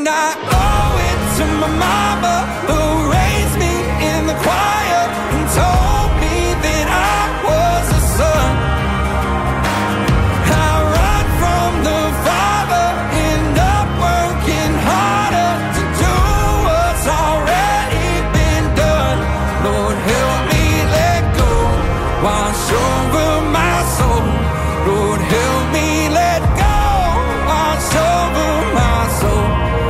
I owe it to my mama, who raised me in the choir and told me that I was a son. I run from the Father, end up working harder to do what's already been done. Lord, help me let go, wash over my soul. Lord, help